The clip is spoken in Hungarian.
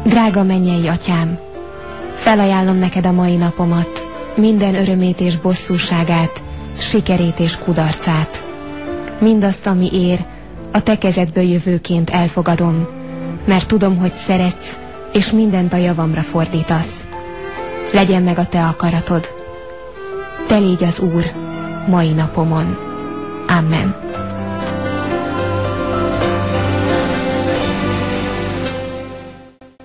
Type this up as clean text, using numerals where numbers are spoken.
Drága mennyei atyám, felajánlom neked a mai napomat, minden örömét és bosszúságát, sikerét és kudarcát. Mindazt, ami ér, a te kezedből jövőként elfogadom, mert tudom, hogy szeretsz, és mindent a javamra fordítasz. Legyen meg a te akaratod. Te légy az Úr mai napomon. Amen.